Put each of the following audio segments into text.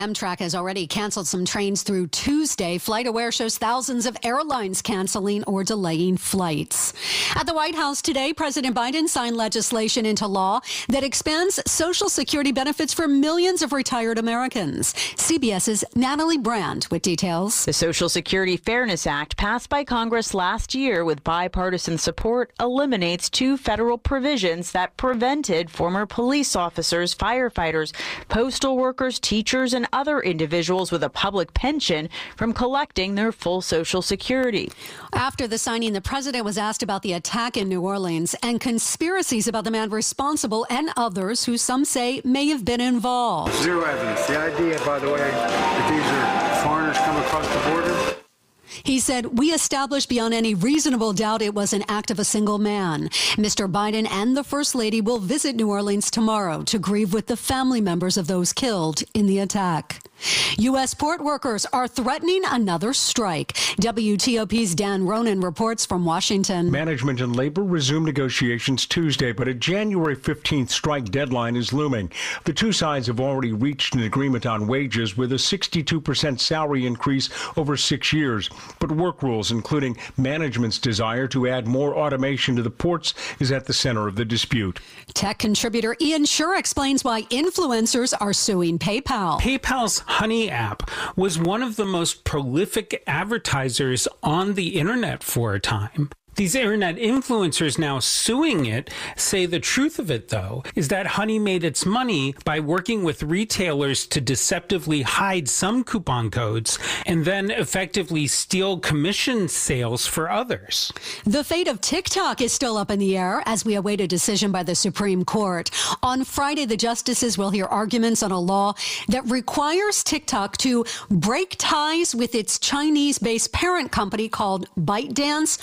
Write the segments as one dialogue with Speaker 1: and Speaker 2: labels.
Speaker 1: Amtrak has already canceled some trains through Tuesday. FlightAware shows thousands of airlines canceling or delaying flights. At the White House today, President Biden signed legislation into law that expands Social Security benefits for millions of retired Americans. CBS's Natalie Brand with details.
Speaker 2: The Social Security Fairness Act, passed by Congress last year with bipartisan support, eliminates two federal provisions that prevented former police officers, firefighters, postal workers, teachers, and other individuals with a public pension from collecting their full Social Security.
Speaker 1: After the signing, the president was asked about the attack in New Orleans and conspiracies about the man responsible and others who some say may have been involved.
Speaker 3: Zero evidence. The idea, by the way, that these are foreigners come across the border.
Speaker 1: He said, "We established beyond any reasonable doubt it was an act of a single man." Mr. Biden and the First Lady will visit New Orleans tomorrow to grieve with the family members of those killed in the attack. U.S. port workers are threatening another strike. WTOP's Dan Ronan reports from Washington.
Speaker 4: Management and labor resumed negotiations Tuesday, but a January 15th strike deadline is looming. The two sides have already reached an agreement on wages with a 62% salary increase over 6 years. But work rules, including management's desire to add more automation to the ports, is at the center of the dispute.
Speaker 1: Tech contributor Ian Shure explains why influencers are suing PayPal.
Speaker 5: PayPal's Honey app was one of the most prolific advertisers on the internet for a time. These internet influencers now suing it say the truth of it, though, is that Honey made its money by working with retailers to deceptively hide some coupon codes and then effectively steal commission sales for others.
Speaker 1: The fate of TikTok is still up in the air as we await a decision by the Supreme Court. On Friday, the justices will hear arguments on a law that requires TikTok to break ties with its Chinese-based parent company called ByteDance,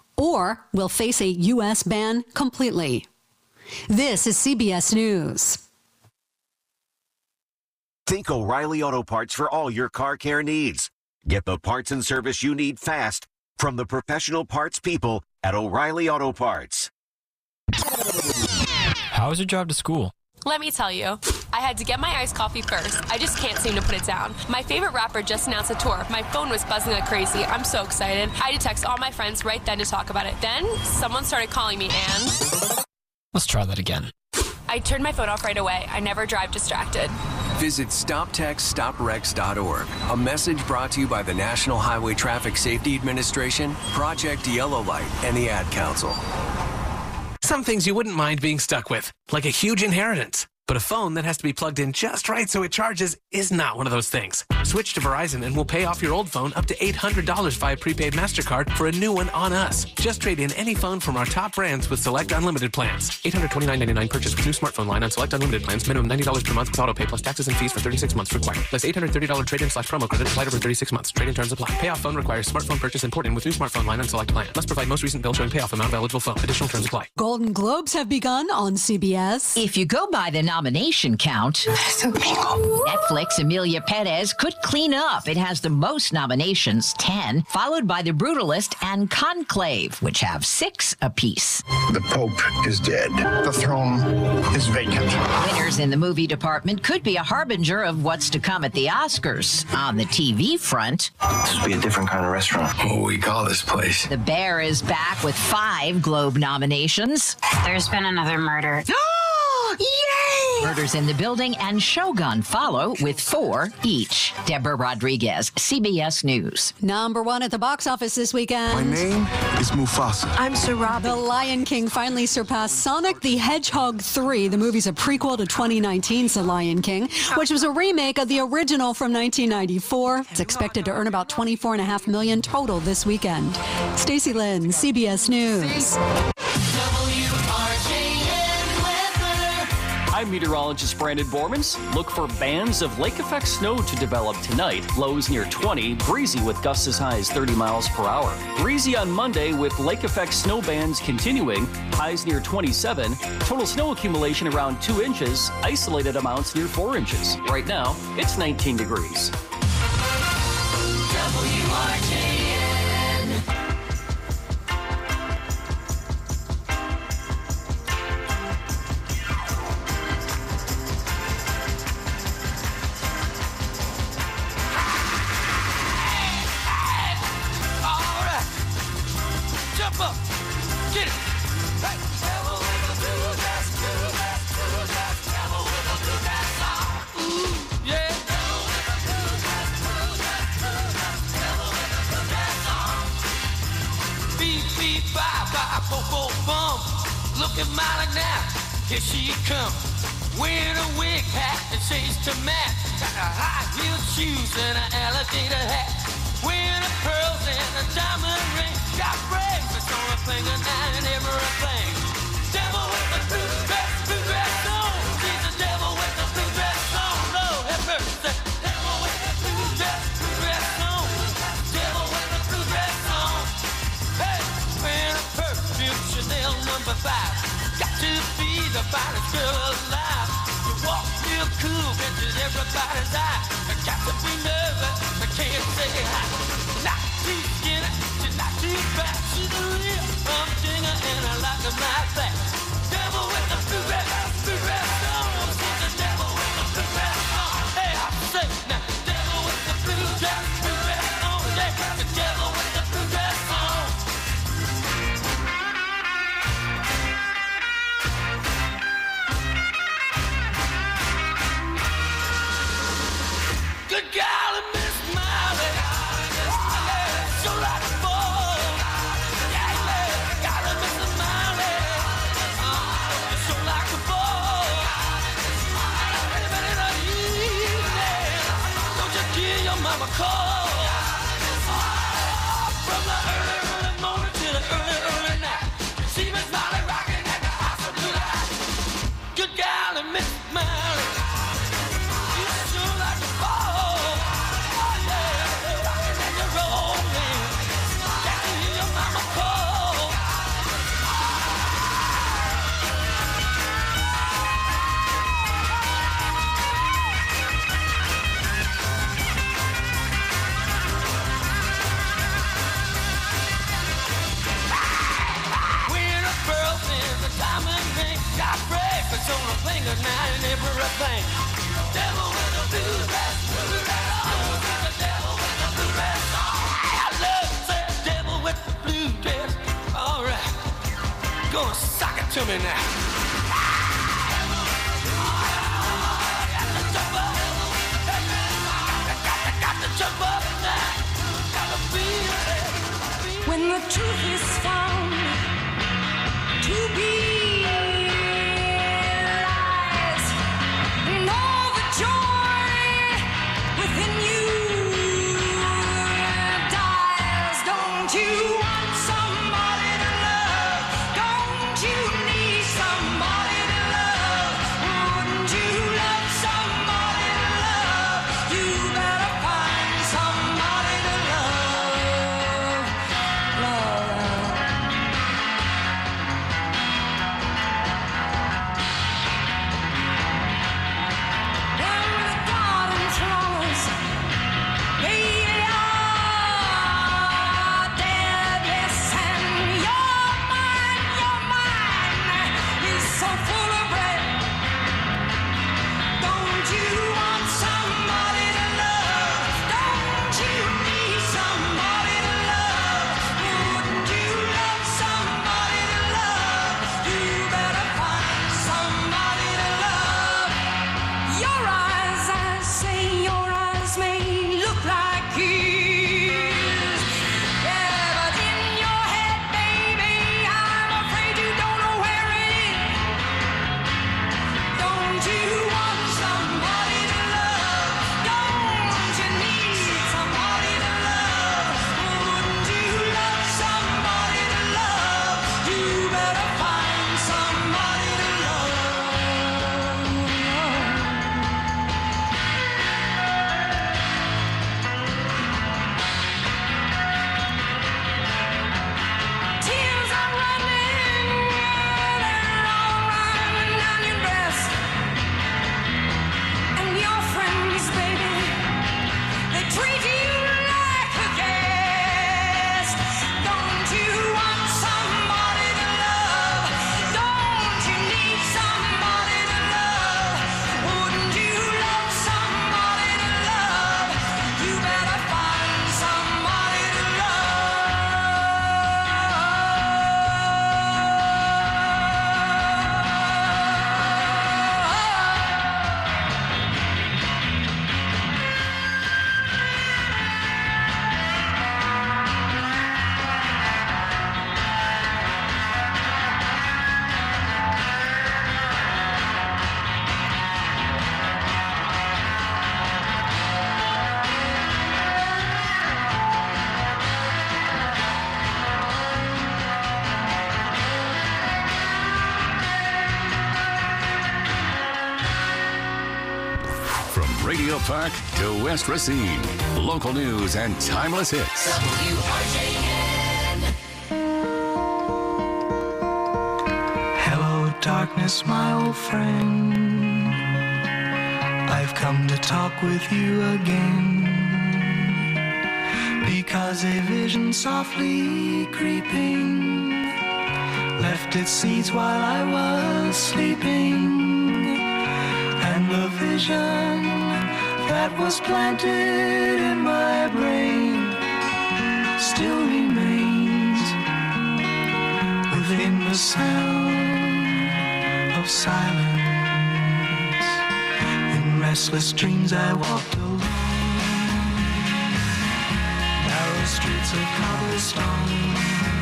Speaker 1: or will face a U.S. ban completely. This is CBS News.
Speaker 6: Think O'Reilly Auto Parts for all your car care needs. Get the parts and service you need fast from the professional parts people at O'Reilly Auto Parts.
Speaker 7: How was your drive to school?
Speaker 8: Let me tell you, I had to get my iced coffee first. I just can't seem to put it down. My favorite rapper just announced a tour. My phone was buzzing like crazy. I'm so excited. I had to text all my friends right then to talk about it. Then someone started calling me and...
Speaker 7: Let's try that again.
Speaker 8: I turned my phone off right away. I never drive distracted.
Speaker 9: Visit StopTextStopWrecks.org. A message brought to you by the National Highway Traffic Safety Administration, Project Yellow Light, and the Ad Council.
Speaker 10: Some things you wouldn't mind being stuck with, like a huge inheritance. But a phone that has to be plugged in just right so it charges is not one of those things. Switch to Verizon and we'll pay off your old phone up to $800 via prepaid MasterCard for a new one on us. Just trade in any phone from our top brands with select unlimited plans. $829.99 purchase with new smartphone line on select unlimited plans. Minimum $90 per month with auto pay plus taxes and fees for 36 months required. Plus $830 trade-in/promo credit applied over 36 months. Trade-in terms apply. Payoff phone requires smartphone purchase and port in with new smartphone line on select plan. Must provide most recent bill showing payoff amount of eligible phone. Additional terms apply.
Speaker 1: Golden Globes have begun on CBS.
Speaker 11: If you go by the nomination count, Netflix Emilia Perez could clean up. It has the most nominations, 10, followed by The Brutalist and Conclave, which have 6 apiece.
Speaker 12: The Pope is dead. The throne is vacant.
Speaker 11: Winners in the movie department could be a harbinger of what's to come at the Oscars. On the TV front,
Speaker 12: this would be a different kind of restaurant. What do we call this place?
Speaker 11: The Bear is back with 5 Globe nominations.
Speaker 13: There's been another murder.
Speaker 11: Yay! Murders in the Building and Shogun follow with 4 each. Deborah Rodriguez, CBS News.
Speaker 1: Number 1 at the box office this weekend.
Speaker 14: My name is Mufasa.
Speaker 1: I'm Sarabi. The Lion King finally surpassed Sonic the Hedgehog 3. The movie's a prequel to 2019's The Lion King, which was a remake of the original from 1994. It's expected to earn about $24.5 million total this weekend. Stacey Lynn, CBS News.
Speaker 15: I'm meteorologist Brandon Bormans. Look for bands of lake effect snow to develop tonight. Lows near 20, breezy with gusts as high as 30 miles per hour. Breezy on Monday with lake effect snow bands continuing. Highs near 27. Total snow accumulation around 2 inches. Isolated amounts near 4 inches. Right now, it's 19 degrees. WRJN.
Speaker 16: fofo bum, looking mighty now. Here she comes, wearing a wig hat and shades to match. Got a high-heeled shoes and an alligator hat. Wearing a pearls and a diamond ring. Got bracelets on her finger now and everything. Devil with the blue dress on. She's the devil with the blue dress on. Lord have mercy. Devil with the blue dress on. Devil with the blue dress on. Hey, wearing a perfume Chanel number 5. Got to be the finest girl alive. You walk real cool, catches everybody's eye. I got to be nervous, I can't say hi. Not too skinny, she's not too fat. She's a real humdinger and I like her like that. Devil with the blue dress on. She's the devil with the blue dress on. Hey, I say now, devil with the blue dress on. Yeah, the devil with the blue dress on. Good golly, Miss Miley, yeah, so like a ball. Yeah, golly, Miss Miley, so like a ball. Anybody not evening, don't you hear your mama call? From the early morning to the early night, see Miss Miley rocking at the house of blue light. Good golly, Miss Miley, you sure like a ball. On a finger now and everything. Devil with a blue dress on. The devil with the blue dress on. I love that devil with the blue dress. All right, go and sock it to me now. Got to jump up now. Got to feel it.
Speaker 17: When the truth is found to be somebody to love.
Speaker 18: Radio Park to West Racine. Local news and timeless hits.
Speaker 17: WRJN.
Speaker 19: Hello, darkness, my old friend. I've come to talk with you again. Because a vision softly creeping left its seeds while I was sleeping, and the vision that was planted in my brain still remains within the sound of silence. In restless dreams I walked alone, narrow streets of cobblestone,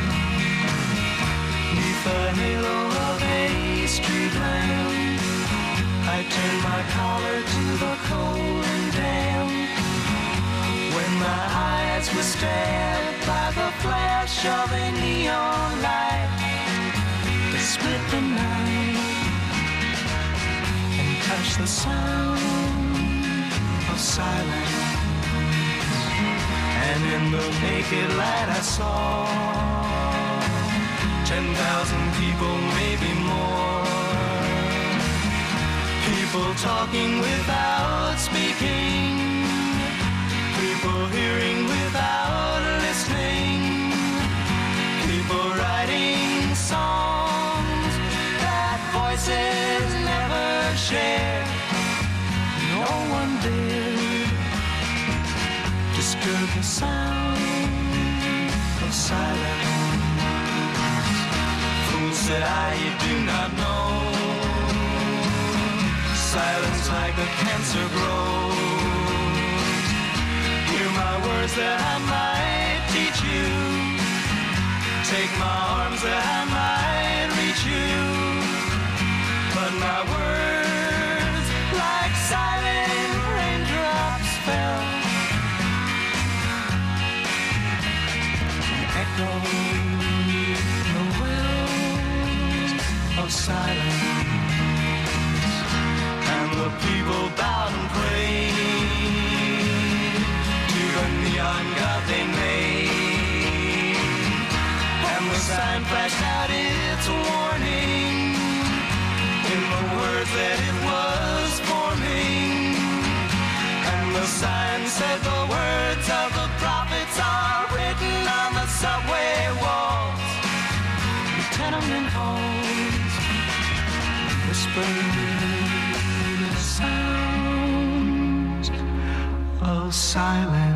Speaker 19: neath the halo of a street lamp. I turned my collar to the cold and damp, when my eyes were stabbed by the flash of a neon light that split the night and touched the sound of silence. And in the naked light I saw 10,000 people, maybe more. People talking without speaking, people hearing without listening, people writing songs that voices never shared. No one dared disturb the sound of silence. Fool, said I, you do not know. Silence like a cancer grows. Hear my words that I might teach you. Take my arms that I might reach you. But my words, like silent raindrops, fell and echoed the wells of silence. The people bowed and prayed to the neon god they made, and the sign flashed out its warning in the words that it was forming. And the sign said the words of the prophets are written on the subway walls, the tenement halls, whispered sounds of silence.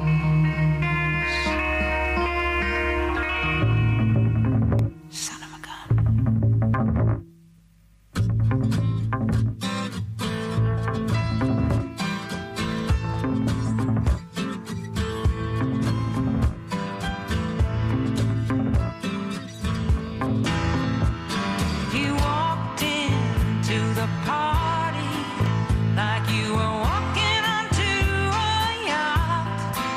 Speaker 19: Son of a gun.
Speaker 17: You walked into the party like you were walking onto a yacht.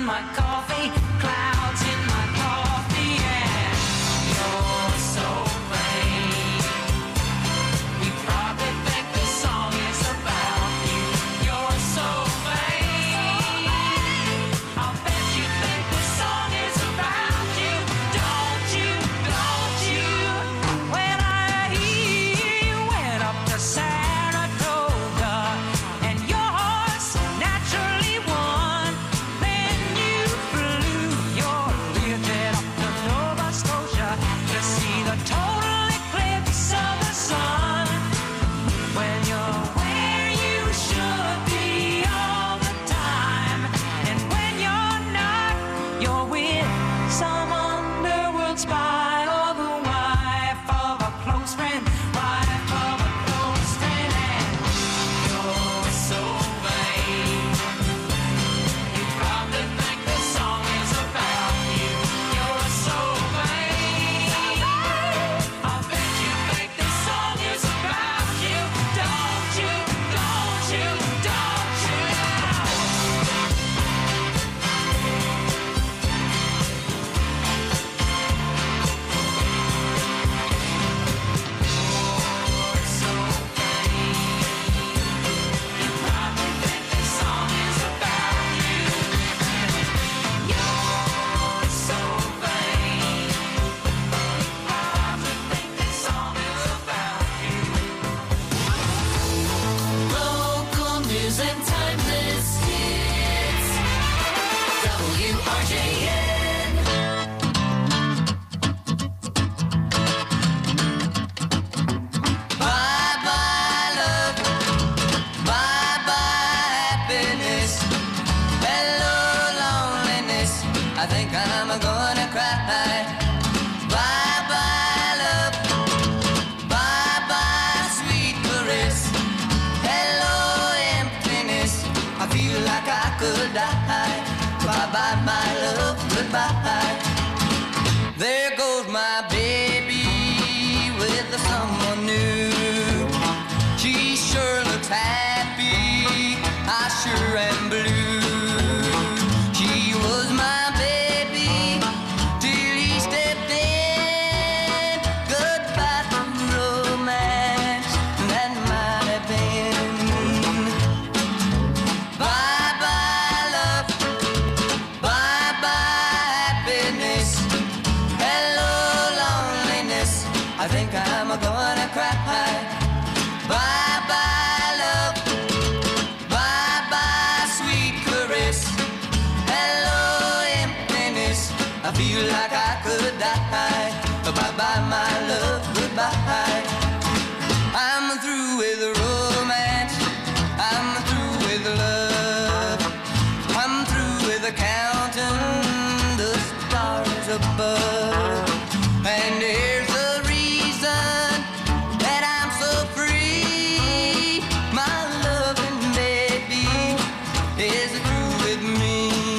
Speaker 19: in my coffee, clouds in my coffee, and you're so vain. You probably think this song is about you. You're so vain. I'll bet you think this song is about you. Don't you? Don't you? When I hear you went up to Saratoga and your horse naturally won, then you flew your Learjet up to Nova Scotia to see the total eclipse of the sun. When you're where you should be all the time, and when you're not, you're with some underworld spy or the wife of a close friend, wife of a close friend, and you're so vain. You probably think this song is about you. You're so vain. I bet you think this song is about you. Don't you? Don't you? Don't you? You're so vain. You probably think this song is about you. You're so vain. You probably think this song is about you. Local news and timeless hits. WRJN. Bye-bye love, bye-bye happiness, hello loneliness, I think I'm gonna cry. Bye-bye love, bye-bye sweet caress, hello emptiness, I feel like I could die. Bye-bye my love, goodbye. There goes my baby with someone new. She sure looks happy, I sure am blue. She was my baby till he stepped in. Goodbye to romance, that might have been. Bye-bye love, bye-bye happiness, hello loneliness, I think I'm gonna cry. Bye-bye love, bye-bye sweet caress, hello emptiness, I feel like I could die. Bye-bye my love, goodbye. I'm through with romance, I'm through with love, I'm through with counting the stars above. And here's the reason that I'm so free. My loving baby is through with me.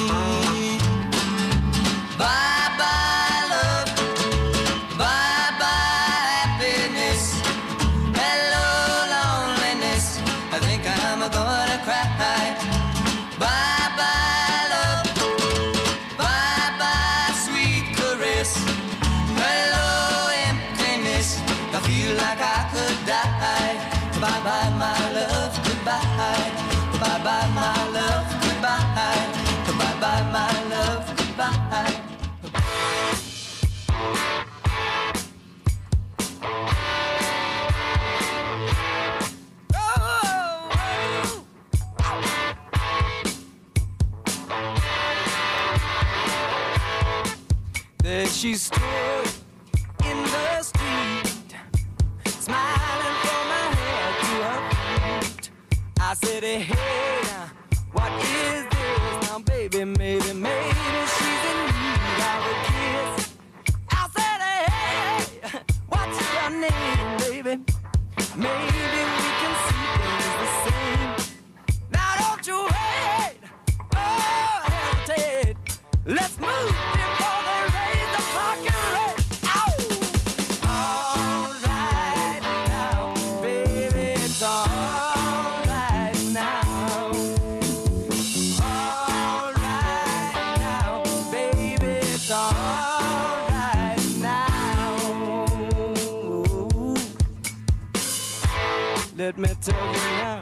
Speaker 19: Bye-bye love, bye-bye happiness, hello loneliness, I think I'm gonna cry. Bye-bye love, bye-bye sweet caress, hello emptiness, I feel like I could die. Bye-bye my love, goodbye. Bye-bye my love, goodbye. Bye-bye my love, goodbye. There she stood in the street, smiling from her head to her feet. I said, hey, what is this? Now, baby, maybe she's in need of a kiss. I said, hey, what's your name, baby? Maybe we can see things the same. Now, don't you wait, oh, hesitate. Let's move before they raise the fucking rate. Ow! All right now, baby, it's all right now. All right. let me tell you now.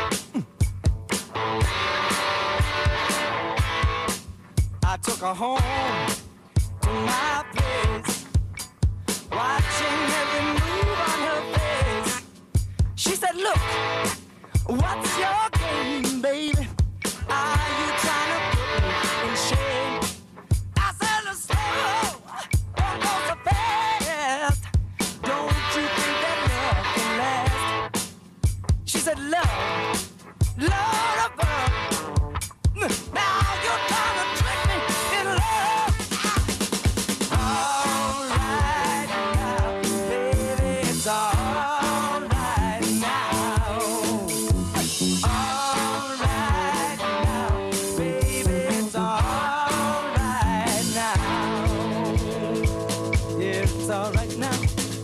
Speaker 19: I took her home to my place, watching every move on her face. She said, look, what's your game, baby? Are you trying to put me in shame? I said, let's slow, don't go so fast. Don't you think that love can last? She said, love, Lord above. Now you're trying to trick me in love. All right now, baby, it's all right now. All right now, baby, it's all right now. Yeah, it's all right now.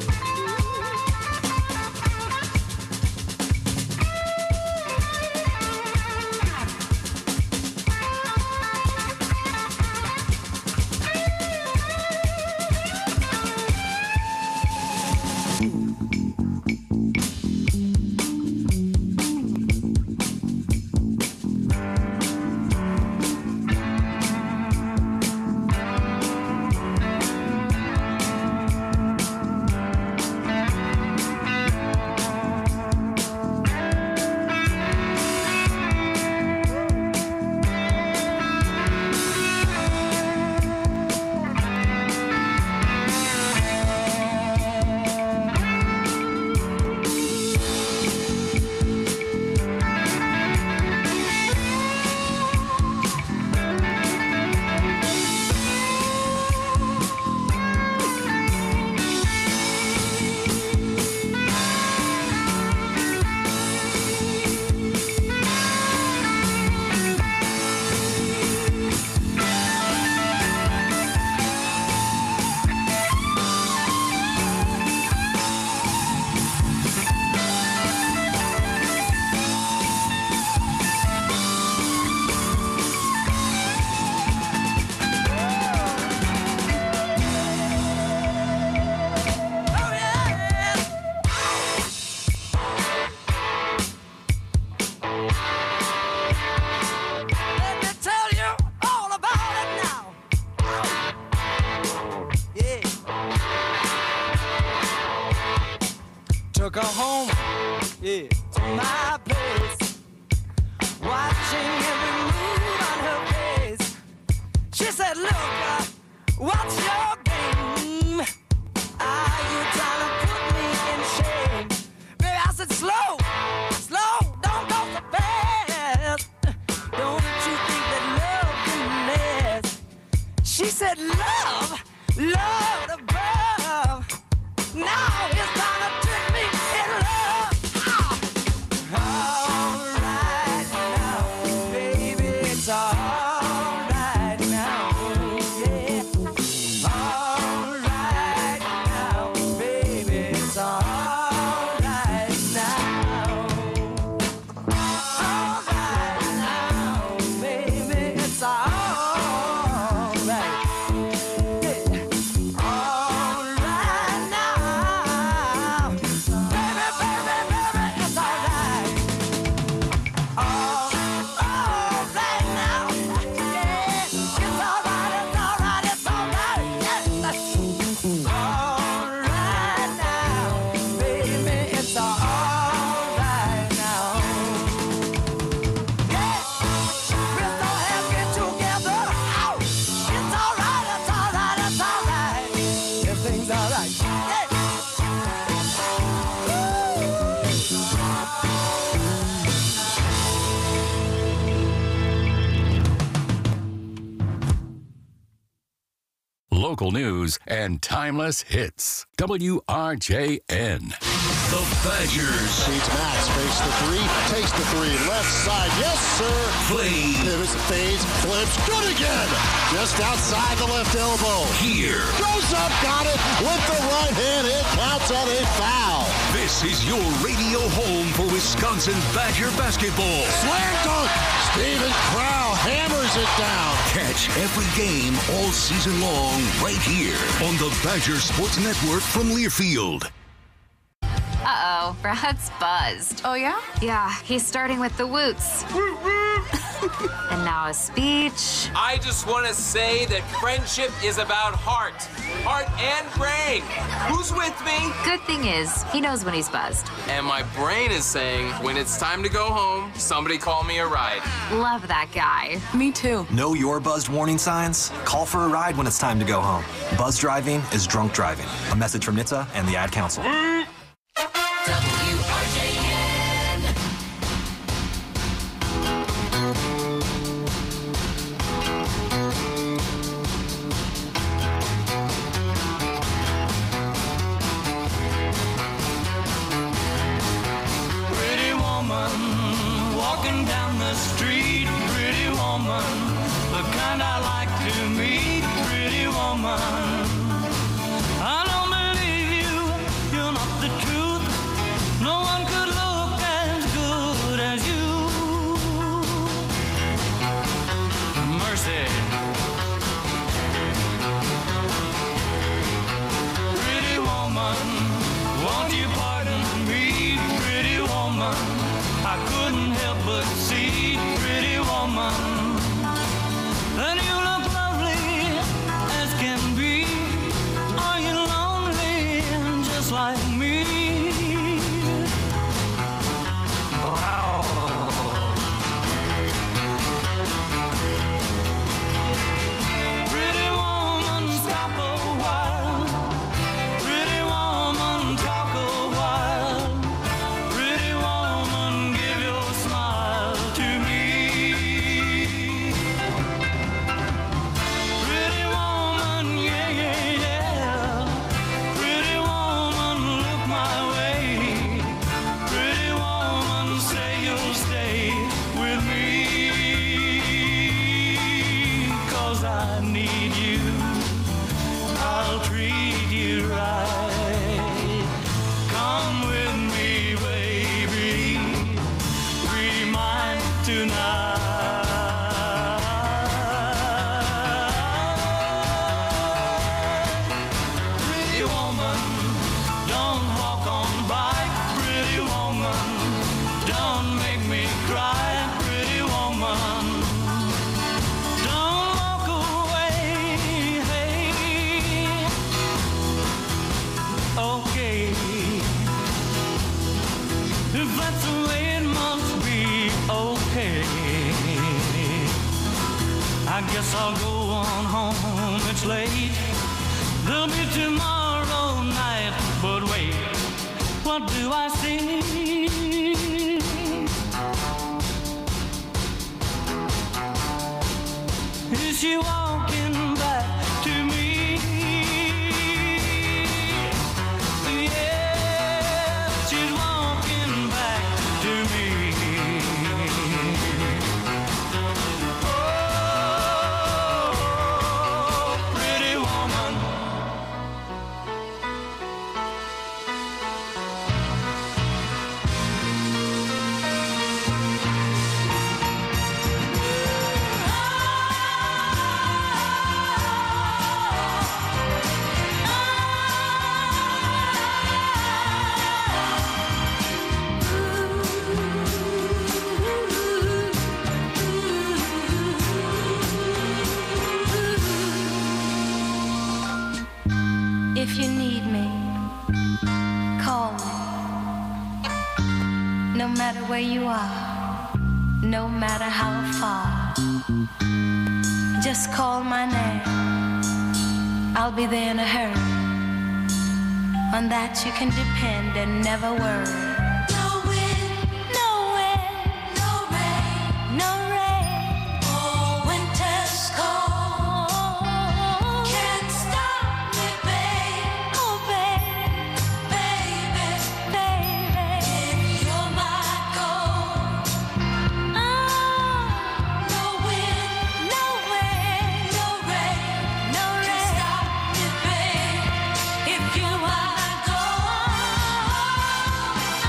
Speaker 19: Took her home, yeah, to my place, watching every move on her face. She said, look, what's your game? Are you trying to put me in shame? Baby, I said, slow, slow, don't go so fast. Don't you think that love can last? She said, love, love above. Now it's time to trick me in love. All right now, baby, it's all right now. Yeah. All right now, baby, it's all right now. All right now, baby, it's all right.
Speaker 18: Local news and timeless hits. WRJN.
Speaker 20: The Badgers.
Speaker 21: Seeds Max, face the three, takes the three, left side, yes sir.
Speaker 20: Play.
Speaker 21: Pivots, fades, flips, good again. Just outside the left elbow.
Speaker 20: Here.
Speaker 21: Goes up, got it, with the right hand, it counts on a foul.
Speaker 20: This is your radio home for Wisconsin Badger basketball.
Speaker 21: Slam dunk, Steven Crow hammers it down.
Speaker 20: Catch every game all season long right here on the Badger Sports Network from Learfield.
Speaker 22: Uh-oh.
Speaker 2: So, Brad's buzzed.
Speaker 22: Oh, yeah?
Speaker 2: Yeah, he's starting with the woots. And now a speech.
Speaker 23: I just want to say that friendship is about heart and brain. Who's with me?
Speaker 2: Good thing is, he knows when he's buzzed.
Speaker 23: And my brain is saying, when it's time to go home, somebody call me a ride.
Speaker 2: Love that guy.
Speaker 22: Me too.
Speaker 24: Know your buzzed warning signs? Call for a ride when it's time to go home. Buzz driving is drunk driving. A message from NHTSA and the Ad Council.
Speaker 19: Pretty woman, walking down the street. Pretty woman, the kind I like to meet. Pretty woman, I don't believe you. You're not the truth. No one could look as good as you. Mercy. Pretty woman, won't you pardon me? Pretty woman, I couldn't help but see. Pretty woman, and you look lovely as can be. Are you lonely just like me? Wow. Pretty woman, stop a while. Pretty woman, talk a while. Pretty woman, give your smile to me. Pretty woman, yeah, yeah, yeah. Pretty woman, look my way. Pretty woman, say you'll stay with me. 'Cause I need you. I'll treat you right. Come with me, baby. Be mine tonight. Pretty woman, don't walk on by. Pretty woman, don't make me cry. Pretty woman, don't walk away. Hey. Okay, if that's the way it must be, okay. I guess I'll go on home, it's late. There'll be tomorrow night, but wait, what do I see? Is she walking back to me? Yeah, she's walking back to me. Oh, pretty woman.
Speaker 25: If you need me, call me. No matter where you are, no matter how far, just call my name. I'll be there in a hurry. On that you can depend and never worry. No wind, no wind, no rain, no rain. Oh, winter's cold. Can't stop me, babe. Oh, babe, baby, baby. If you're my gold. Oh, no wind, no wind, no rain, no rain. Can't stop me, babe. If you're my gold.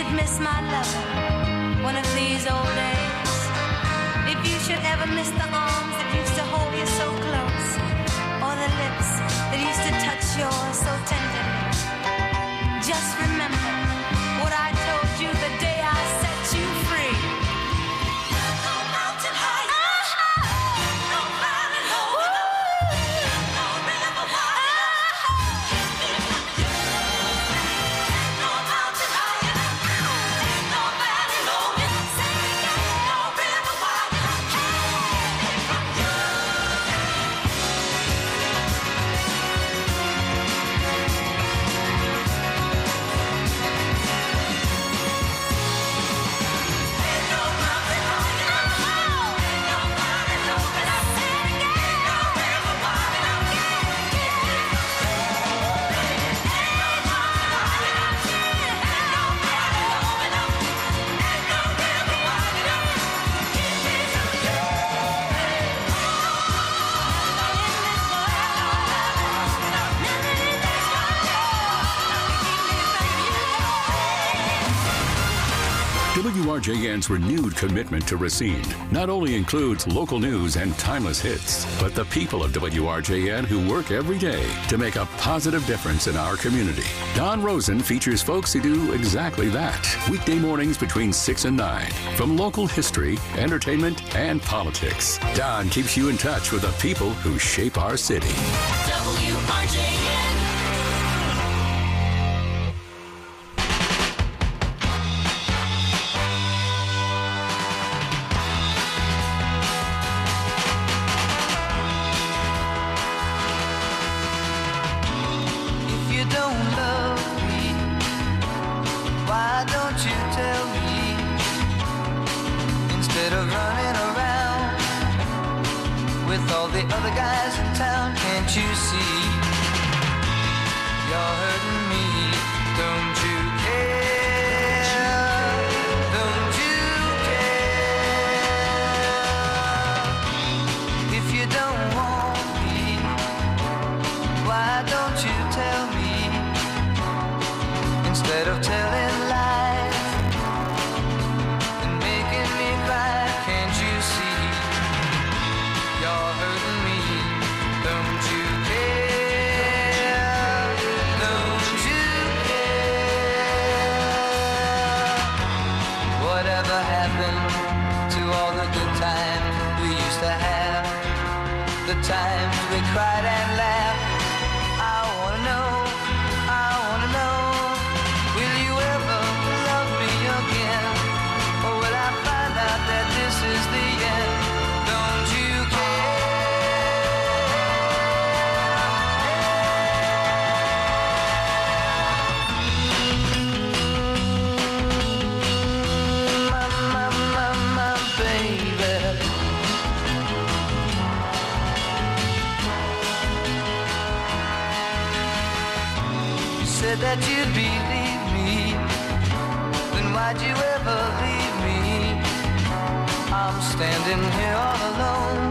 Speaker 25: you'd miss my love one of these old days. If you should ever miss the arms that used to hold you so close, or the lips that used to touch yours so tenderly, just remember what I told you the day I set you free. No mountain high, no valley low, no river wide, no mountain high, no valley low, no river wide, from you.
Speaker 18: WRJN's renewed commitment to Racine not only includes local news and timeless hits, but the people of WRJN who work every day to make a positive difference in our community. Don Rosen features folks who do exactly that. Weekday mornings between 6 and 9. From local history, entertainment, and politics, Don keeps you in touch with the people who shape our city.
Speaker 17: WRJN.
Speaker 19: That you'd believe me, then why'd you ever leave me? I'm standing here all alone,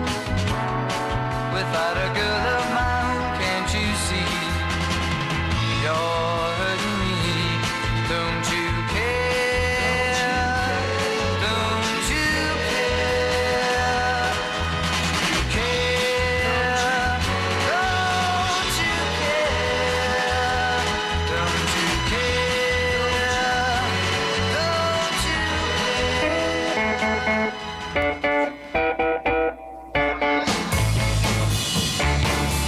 Speaker 19: without a girl of my own. Can't you see? You're hurting me. Don't you care? Don't you care? You care? Don't you care? Don't you care? Don't you care?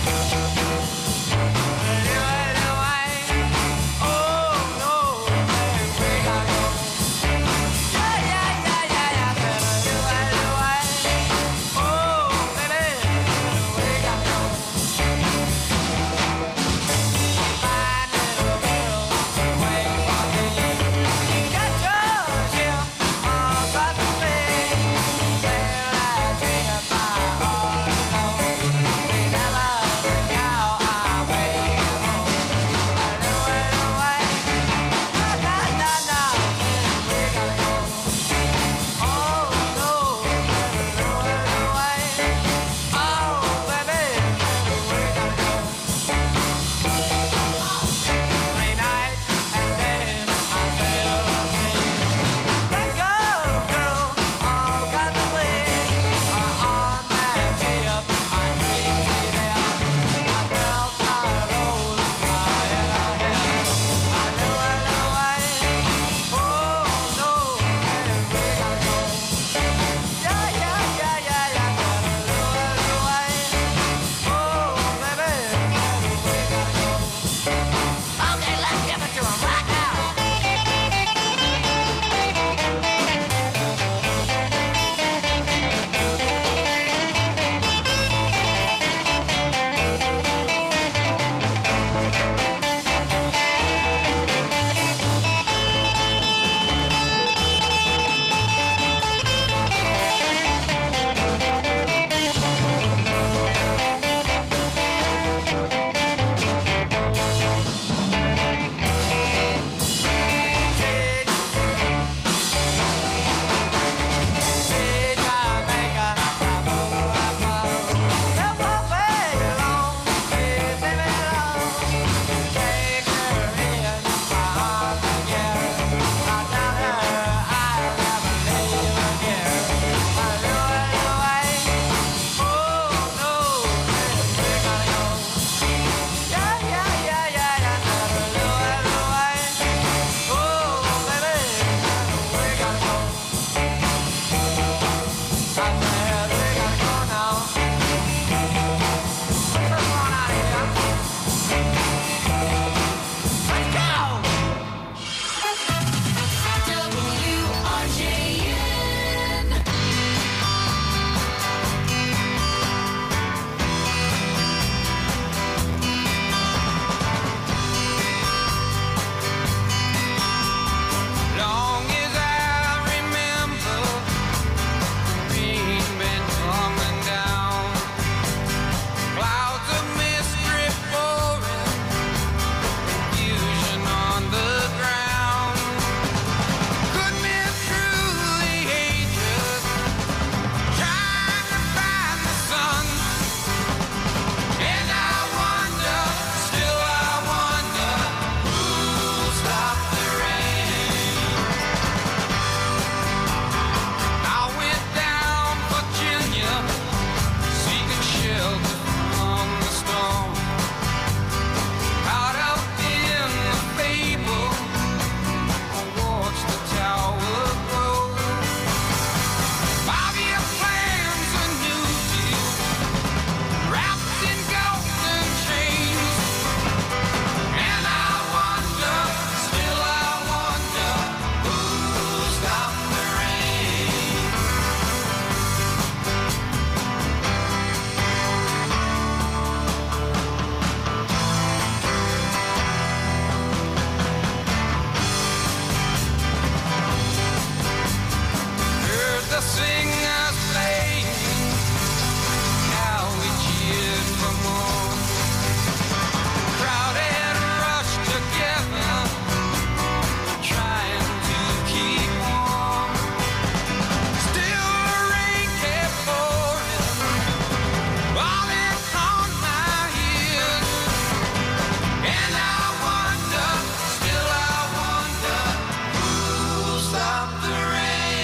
Speaker 16: the singers playing, how we cheered for more. Crowd had rushed together, trying to keep warm. Still the rain kept pouring, falling on my ears. And I wonder, still I wonder, who'll stop the rain?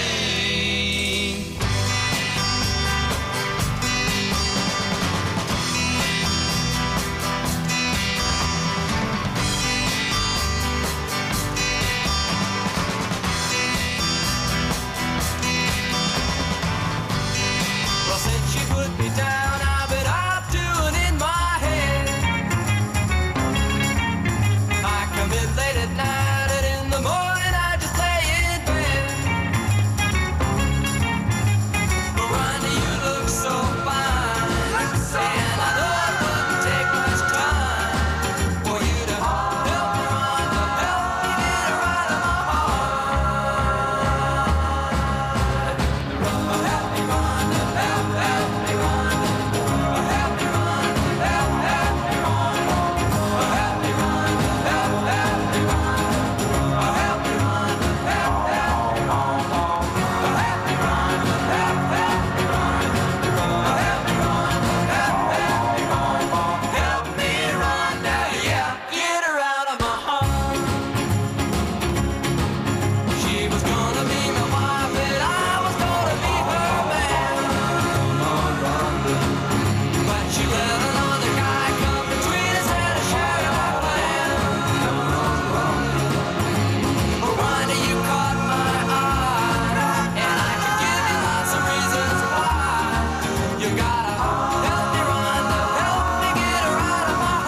Speaker 16: Well, since she put me down, I bet I'm doing in my head. I come in late at night, and in the morning I just lay in bed. But Rhonda, you look so fine, and I know it wouldn't take much time for you to help me, Rhonda, help me get her out of my heart. Help me, Rhonda, help me, Rhonda. Help me, Rhonda, help me, Rhonda. Help me, Rhonda, help me, Rhonda. Help me, Rhonda, help me, Rhonda. Help me, Rhonda, help me, Rhonda. Help me, Rhonda, help me, Rhonda. Help me, Rhonda, yeah, get her out of my heart. She was gonna be my wife, and I was gonna be her man. But she let another guy come between us and a share our plan. Rhonda, you caught my eye, and I can give you lots of reasons why. You gotta help me, Rhonda, help me get her out of my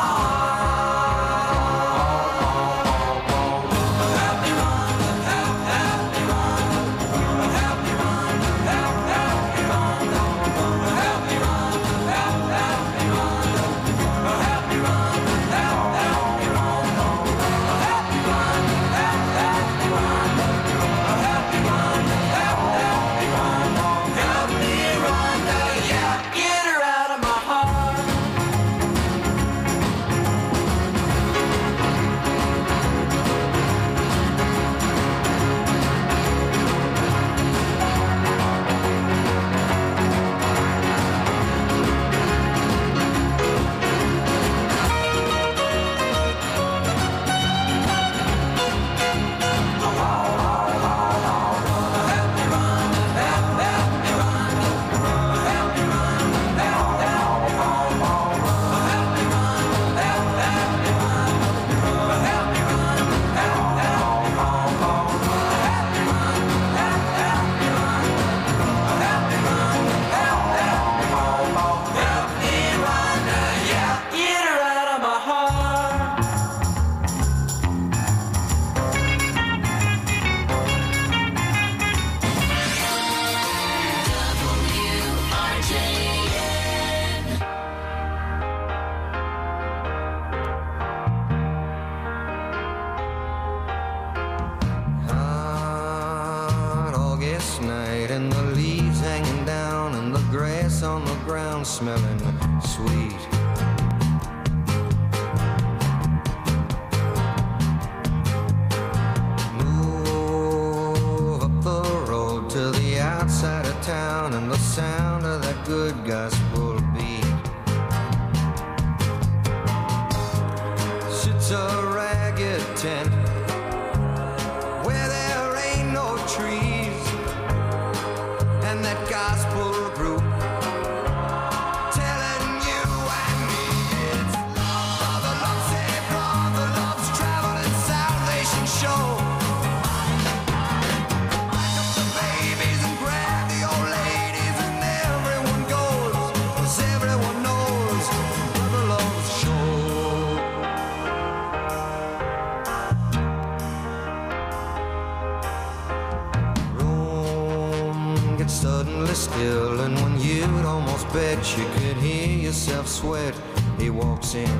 Speaker 16: heart. Help me, Rhonda, help me, Rhonda. Help me, Rhonda, help me, Rhonda. Help me, Rhonda, help me, Rhonda. Help me, Rhonda, help me, Rhonda. Help me, Rhonda, help me, Rhonda. Help me, Rhonda, help me, Rhonda. Help me, Rhonda, yeah, get her out of my heart. Help me, Rhonda, yeah, get her out of my heart. Hot August night, and the leaves hanging down, and the grass on the ground smelling sweet. Move up the road to the outside of town, and the sound of that good gospel beat. Sits a ragged tent where there ain't no trees, and that gospel group telling you and me it's love, brother, love, say brother, love's traveling salvation show. Pick up the babies and grab the old ladies, and everyone goes, 'cause everyone knows brother loves show. Suddenly still, and when you'd almost bet you could hear yourself sweat, he walks in.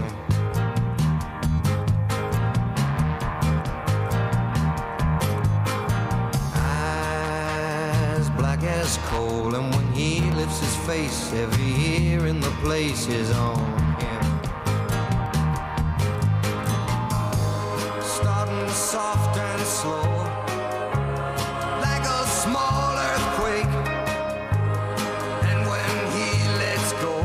Speaker 16: Eyes black
Speaker 19: black as coal, and when he lifts his face, every ear in the place is on him. Starting soft and slow, like a small earthquake, and when he lets go,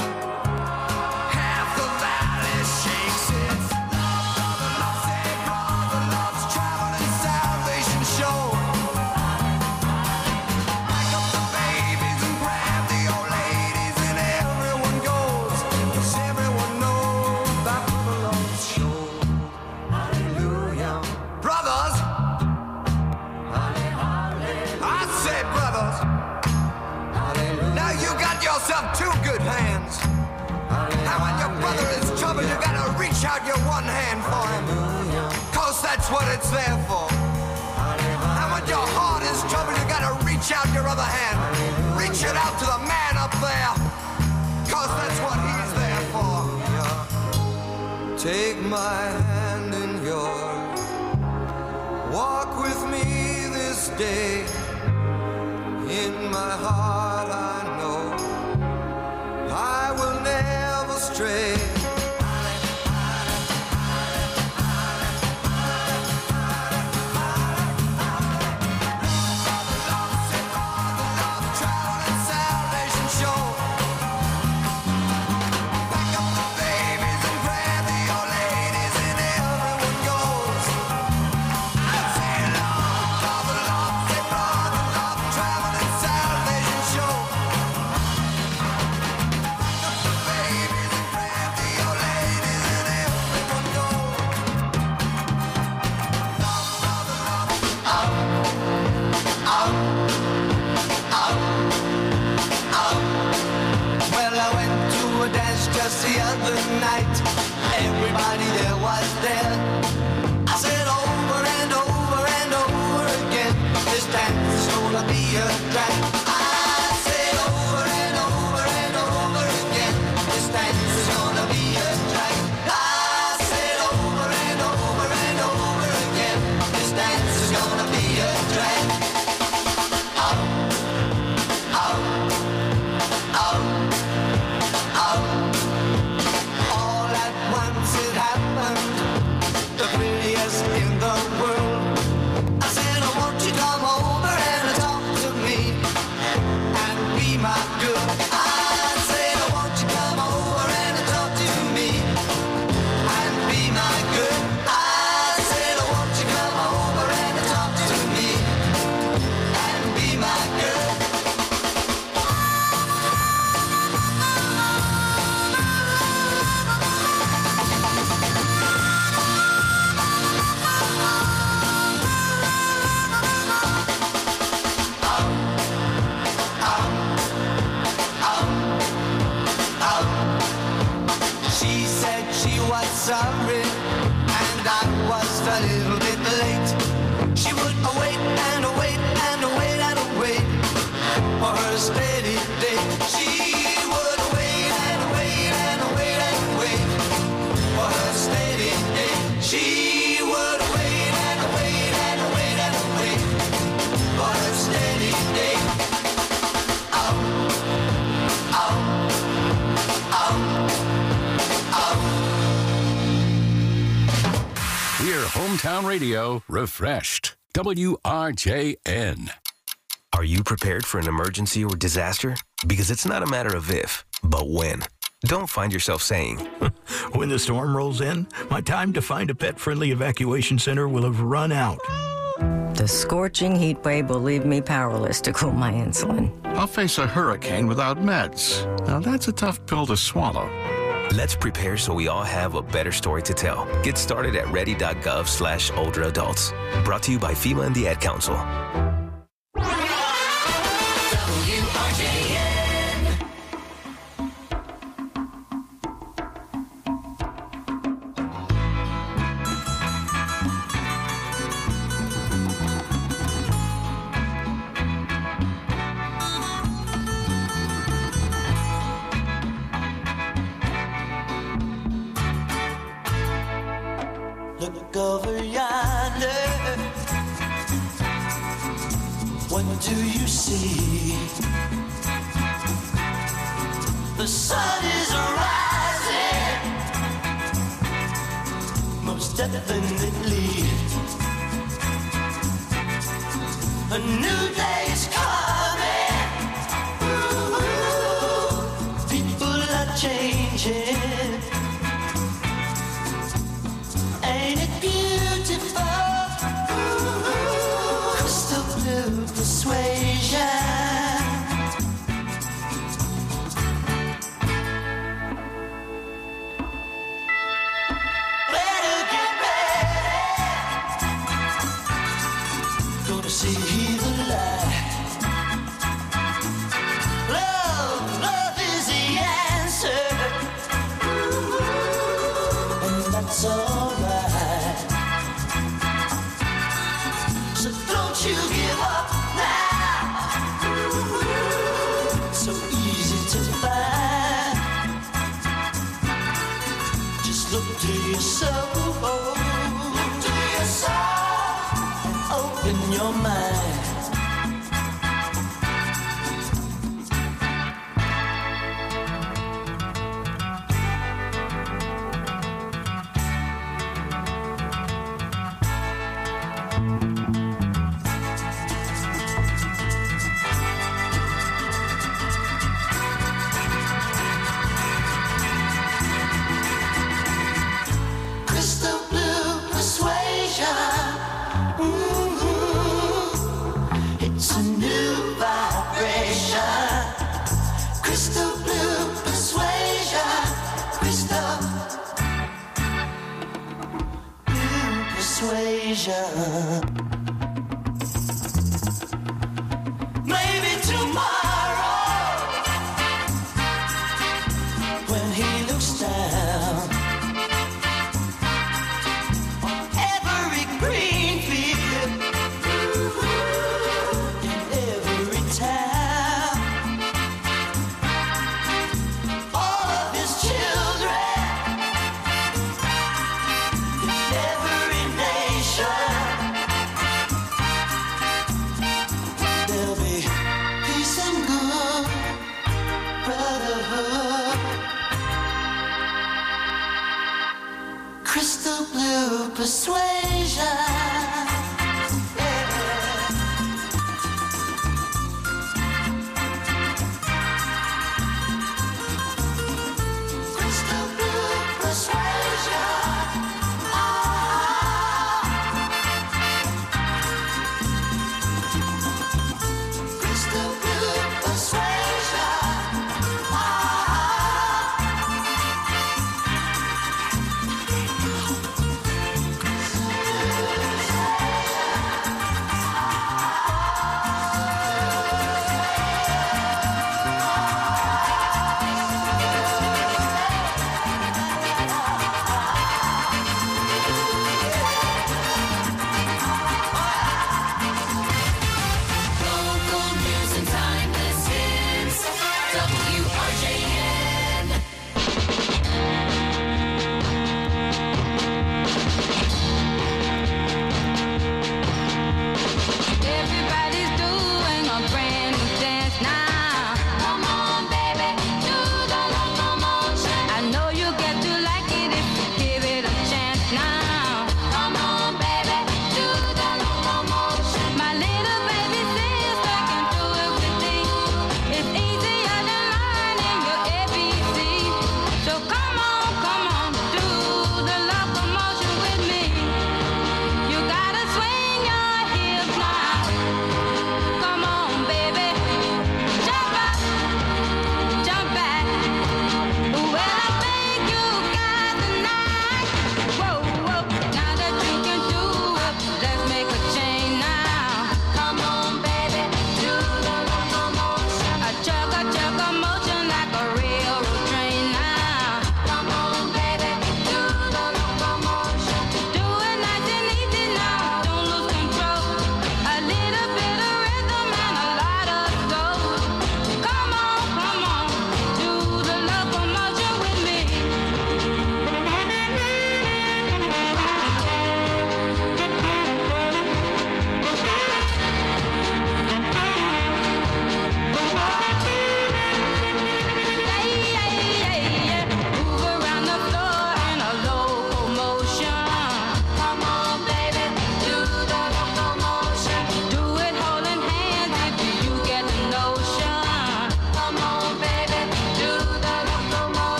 Speaker 19: half the valley shakes. It's love, the love's sake, love, the love's traveling salvation show. Pack up the babies and grab the old ladies, and everyone goes, 'cause everyone knows about the love's show. Hallelujah. Brothers! I said brothers! Now you got yourself two good hands. And when your brother is trouble, you gotta reach out your one hand for him. 'Cause that's what it's there for. And when your heart is trouble, you gotta reach out your other hand. Reach it out to the man up there. 'Cause that's what he's there for. Take my hand in yours. Walk with me this day. In my heart I know I will never stray. Traveling salvation show. Pack up the babies and grab the old ladies, and everyone goes. I say love, love, love, say love, love, traveling salvation show. Pack up the babies and grab the old ladies, and everyone goes. Love, love, love, out, out, out, out. Well, I went to a dance just the other night. Everybody there was there. I said over and over and over again, this dance is gonna be a drag. I said over and over and over again, this dance is gonna be a drag. I said over and over and over again, this dance is gonna be a drag. Out, out, out, out. All at once it happened, the prettiest in the world. I said, oh, won't you come over and talk to me and be my girl? I said, oh, won't you come over and talk to me and be my girl? I said, oh, won't you come over and talk to me and be my girl? She said she was sorry, and I was a little bit late. She would wait and wait and wait and wait for her steady day. She would wait and wait and wait and wait for her steady day. She would wait and wait and wait and wait for her steady day. Out, out, out, out.
Speaker 18: We're Hometown Radio refreshed. WRJN.
Speaker 9: Are you prepared for an emergency or disaster? Because it's not a matter of if, but when. Don't find yourself saying,
Speaker 3: when the storm rolls in, my time to find a pet-friendly evacuation center will have run out.
Speaker 4: The scorching heat wave will leave me powerless to cool my insulin.
Speaker 20: I'll face a hurricane without meds. Now that's a tough pill to swallow.
Speaker 9: Let's prepare so we all have a better story to tell. Get started at ready.gov/older adults. Brought to you by FEMA and the Ad Council.
Speaker 19: Look over yonder. What do you see? The sun is rising, most definitely. A new day is coming. Ooh, people are changing. Ain't it beautiful? Ooh, crystal blue persuasion. See the light. Love is the answer, and that's alright. So don't you give up now. So easy to find. Just look to your soul. Look to your soul. Open your mind. Crystal blue persuasion. It's a new vibration. Crystal blue persuasion. Crystal blue persuasion. Maybe tomorrow, when he looks down on every green field, every town, all of his children, in every nation, there'll be peace and good brotherhood. Crystal blue persuasion.